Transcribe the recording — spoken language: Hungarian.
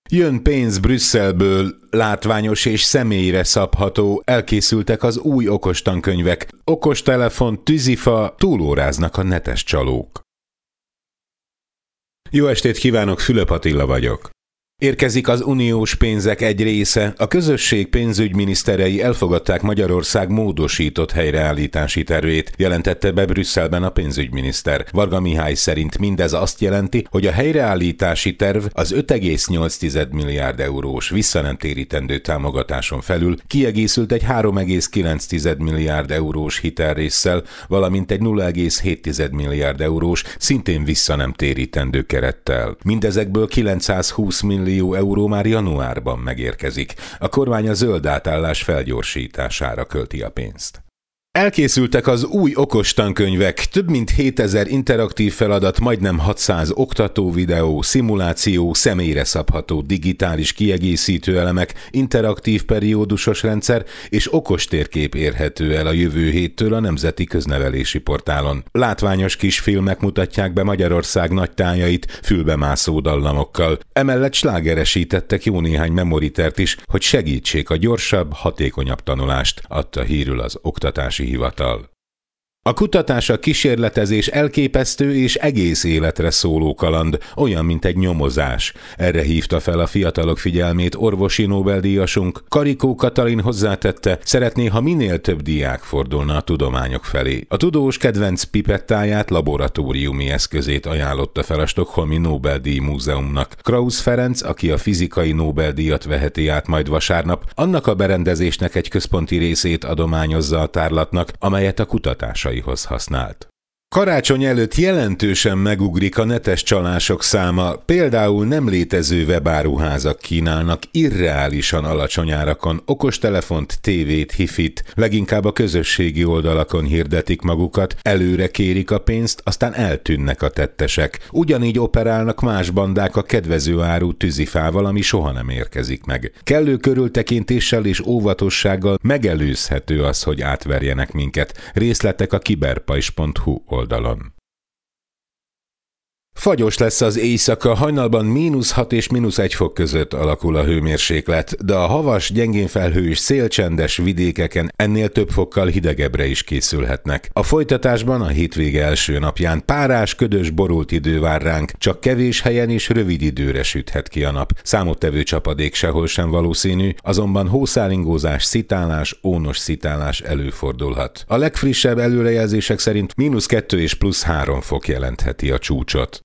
Jön pénz Brüsszelből, látványos és személyre szabható, elkészültek az új okostankönyvek. Okostelefon, tűzifa, túlóráznak a netes csalók. Jó estét kívánok, Fülöp Attila vagyok. Érkezik az uniós pénzek egy része. A közösség pénzügyminiszterei elfogadták Magyarország módosított helyreállítási tervét, jelentette be Brüsszelben a pénzügyminiszter. Varga Mihály szerint mindez azt jelenti, hogy a helyreállítási terv az 5,8 milliárd eurós visszanemtérítendő támogatáson felül kiegészült egy 3,9 milliárd eurós hitelrésszel, valamint egy 0,7 milliárd eurós, szintén visszanemtérítendő kerettel. Mindezekből 920 millió euró már januárban megérkezik. A kormány a zöld átállás felgyorsítására költi a pénzt. Elkészültek az új okostankönyvek, több mint 7000 interaktív feladat, majdnem 600 oktató videó, szimuláció, személyre szabható digitális kiegészítő elemek, interaktív periódusos rendszer és okostérkép érhető el a jövő héttől a Nemzeti Köznevelési Portálon. Látványos kis filmek mutatják be Magyarország nagytájait fülbemászó dallamokkal. Emellett slágeresítettek jó néhány memoritert is, hogy segítsék a gyorsabb, hatékonyabb tanulást, adta hírül az Oktatási Hivatal. A kutatás, a kísérletezés elképesztő és egész életre szóló kaland, olyan, mint egy nyomozás. Erre hívta fel a fiatalok figyelmét orvosi Nobel-díjasunk. Karikó Katalin hozzátette, szeretné, ha minél több diák fordulna a tudományok felé. A tudós kedvenc pipettáját, laboratóriumi eszközét ajánlotta fel a Stockholmi Nobel-díj múzeumnak. Krausz Ferenc, aki a fizikai Nobel-díjat veheti át majd vasárnap, annak a berendezésnek egy központi részét adományozza a tárlatnak, amelyet a kutatásaihoz használt. Karácsony előtt jelentősen megugrik a netes csalások száma, például nem létező webáruházak kínálnak irreálisan alacsony árakon okostelefont, tévét, hifit, leginkább a közösségi oldalakon hirdetik magukat, előre kérik a pénzt, aztán eltűnnek a tettesek. Ugyanígy operálnak más bandák a kedvező áru tűzifával, ami soha nem érkezik meg. Kellő körültekintéssel és óvatossággal megelőzhető az, hogy átverjenek minket. Részletek a kiberpajzs.hu oldalon. Fagyos lesz az éjszaka, hajnalban -6 és -1 fok között alakul a hőmérséklet, de a havas, gyengén felhős, szélcsendes vidékeken ennél több fokkal hidegebbre is készülhetnek. A folytatásban a hétvége első napján párás, ködös, borult idő vár ránk, csak kevés helyen és rövid időre süthet ki a nap. Számottevő csapadék sehol sem valószínű, azonban hószálingózás, szitálás, ónos szitálás előfordulhat. A legfrissebb előrejelzések szerint -2 és +3 fok jelentheti a csúcsot.